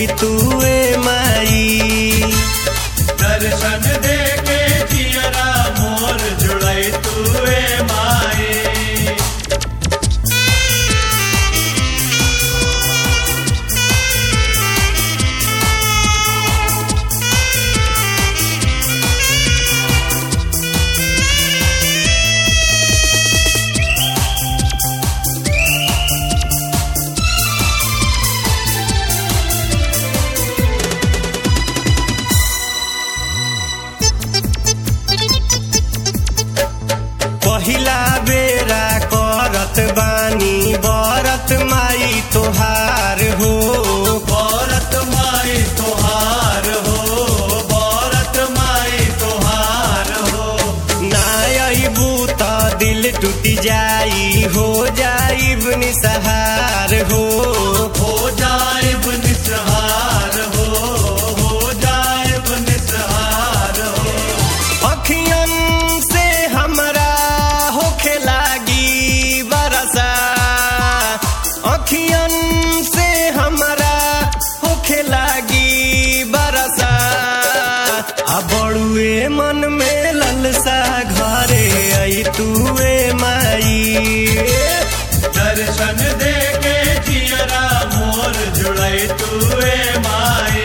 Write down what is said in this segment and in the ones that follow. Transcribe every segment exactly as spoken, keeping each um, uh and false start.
आई तुए माई। दर्शन दे के जियरा मोर जुड़ई तुए माई। पहिला बेरा करत बानी बरत माई तोहार हो। बरत माई तोहार हो, बरत माई तोहार हो। ना अइबू त दिल टूट जाई, हो जाइब निसहार हो। हो जाइब निसहार हो, हो जाइब निसहार हो। अखियन से हमरा होखे लागी बरसा, अखियन से हमरा होखे लागी बरसा। आ बड़ुए मन में ललसा घरे आई तुए माई। दर्शन दे के जियरा मोर जुड़ई तुए माई।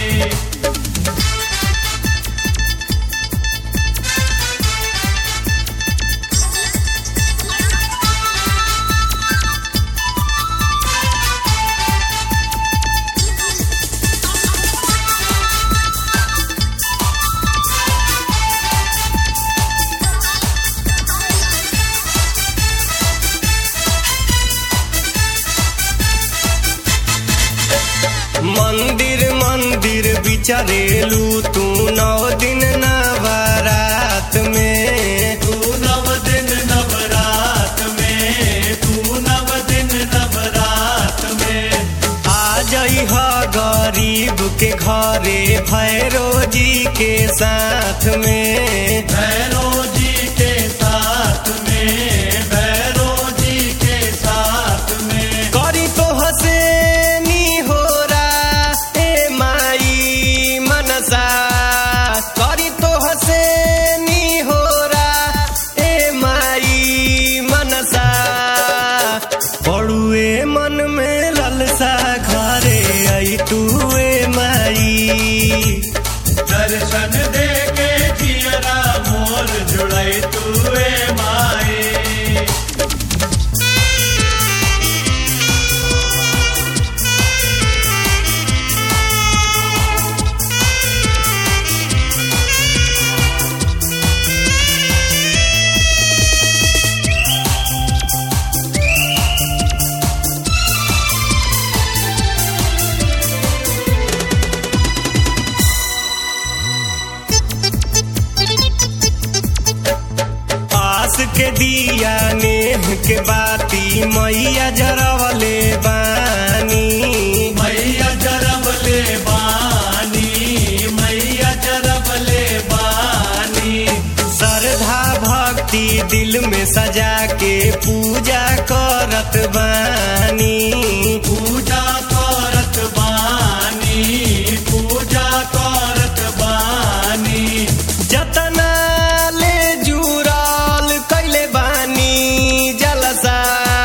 मंदिर मंदिर बिचरेलू तू नौ दिन नवरात में। तू नव दिन नवरात में, तू नव दिन नवरात में। आ जइह गरीब के घरे भैरो जी के साथ में। भैरो जी के साथ में, भैरो जी के साथ में। करी तो हसे करी तो हसे नी हो रा ए माई मनसा। बड़ुए मन में ललसा घरे आई तुए माई। दर्शन दे के जियरा मोर जुड़ई तुए माई। के दिया नेह के बाती मैया जरवले बानी। मैया जरवले बानी, मैया जरवले बानी। श्रद्धा भक्ति दिल में सजा के पूजा करत बानी। पूजा करत बानी, पूजा करत बानी। जतना ले जुराल कैले बानी जलसा,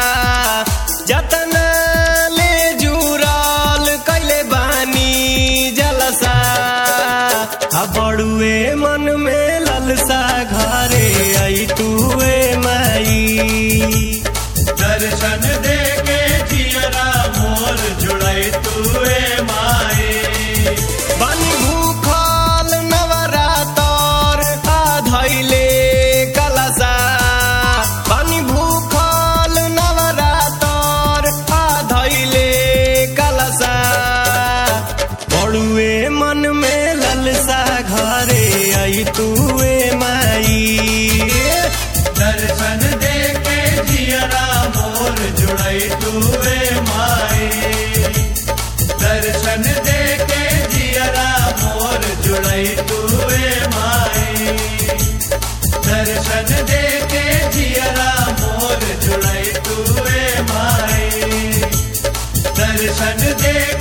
जतना ले जुराल कैले बानी जलसा। आ बड़ुए मन में ललसा घरे आई तुए माई। दर्शन दे के जियरा मोर जुड़ई तुए माई। बानी भूखल नवरातर आ धैले कलसा। बानी भूखल नवरातर आ धैले कलसा। बड़ुए मन में ललसा घरे आई तुए माई। दर्शन दे के जियरा मोर जुड़ई तुए माई। दर्शन दे के जियरा मोर जुड़ई तुए माई। दर्शन दे के जियरा मोर जुड़ई तुए माई। दर्शन दे